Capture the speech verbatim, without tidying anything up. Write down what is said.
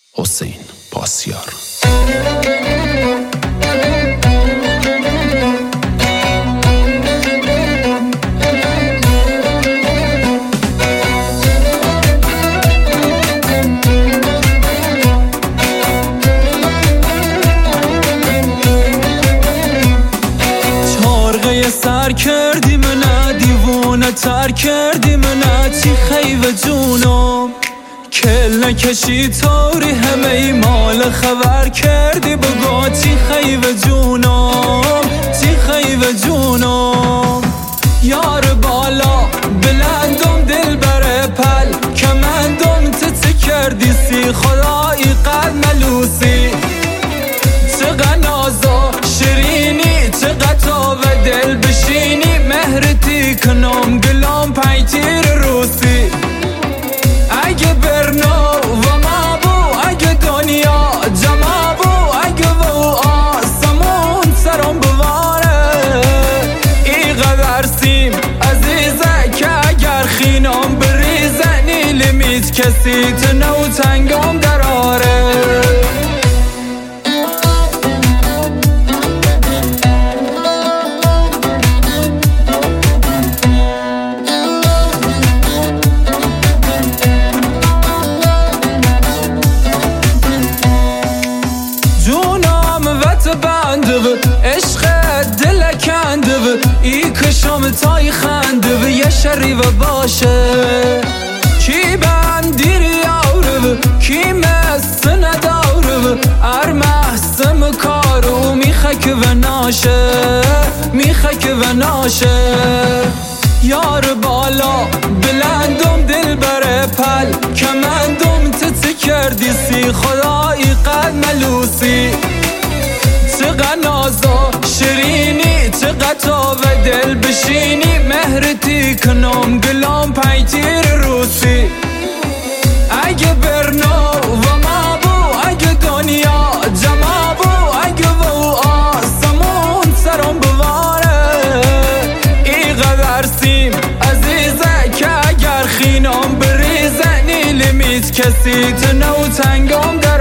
حسین پاسیار. چارقه سر کردی منه، دیوونه تر کردی منه، چی خیوه جونم کل نکشی تاری همه ای مال خبر کردی، بگو چی خیوه جونم چی خیوه جونم. یار بالا بلندم دل بره پل، کمندم تت کردی سی خدایی قد ملوسی، چقدر نازا شیرینی چقدر تا و دل بشینی، مهرتی کنم گلام پنجیر روسی. اگه برنا و ما بو، اگه دنیا جمع بو، اگه و آسمون سرم بواره، ای قدر سیم عزیزه که اگر خینام بریزه نیلی میز کسی تو نو تنگام دراره. عشق دل کنده و ای کشم تای خنده و یه شریوه باشه، کی بندیری یاره و کی مست نداره و ار محسم کارو میخک و ناشه میخک و ناشه. یار بالا بلندم دل بره پل، کمندم تت کردی سی خدایی قد ملوسی، چقدر نازا شیرینی چقدر تا و دل بشینی، مهرتی کنم گلام پنجیر روسی. اگه برنا و ما بو، اگه دنیا جمع بو، اگه و آسمون سرم بواره، ای قدر سیم عزیزه که اگر خینام بریزه نیلی میز کسی تو نو تنگام در